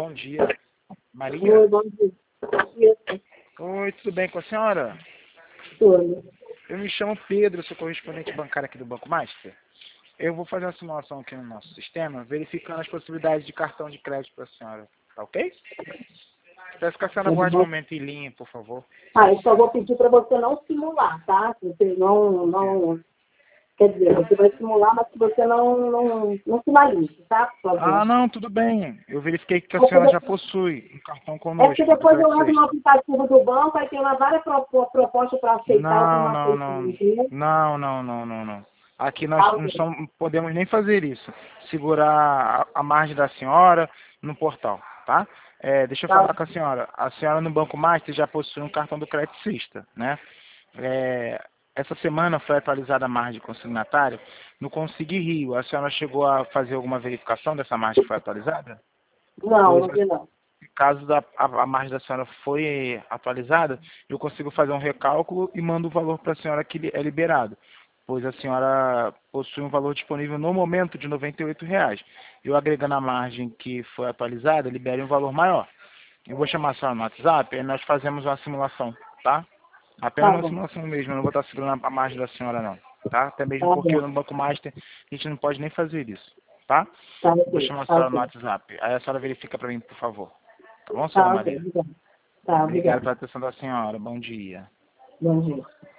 bom dia. Maria? Oi, bom dia. Oi, tudo bem com a senhora? Tudo. Eu me chamo Pedro, sou correspondente bancário aqui do Banco Master. Eu vou fazer uma simulação aqui no nosso sistema, verificando as possibilidades de cartão de crédito para a senhora. Tá ok? Peço que a senhora guarde um momento em linha, por favor. Eu só vou pedir para você não simular, tá? Você não... Quer dizer, você vai simular, mas que você não finalize, tá? Por favor. Ah, não, tudo bem. Eu verifiquei que a senhora já possui um cartão É conosco. porque depois do eu entro no Crédito aplicativo do banco, aí tem lá várias propostas para aceitar ou Não, não não, aceitar, não. entendeu? Não. Aqui nós Tá, não ok. podemos nem fazer isso. Segurar a margem da senhora no portal, tá? Deixa eu Tá, falar com a senhora. A senhora no Banco Master já possui um cartão do Crédito, né? Essa semana foi atualizada a margem consignatária no Consigue Rio. A senhora chegou a fazer alguma verificação dessa margem que foi atualizada? Pois, não vi não. caso a margem da senhora foi atualizada, eu consigo fazer um recálculo e mando o valor para a senhora que é liberado, pois a senhora possui um valor disponível no momento de R$ 98. Eu agregando a margem que foi atualizada, libere um valor maior. Eu vou chamar a senhora no WhatsApp e nós fazemos uma simulação, tá? Apenas Tá uma bom, simulação mesmo, eu não vou estar segurando a margem da senhora não, tá? Até mesmo tá porque bom. no Banco Master a gente não pode nem fazer isso, tá? Tá Vou ok, chamar a tá senhora no ok. WhatsApp, aí a senhora verifica para mim, por favor. Tá bom, senhora Tá ok, Maria? obrigada. Tá, Obrigado obrigada. pela atenção da senhora. Bom dia. Bom dia.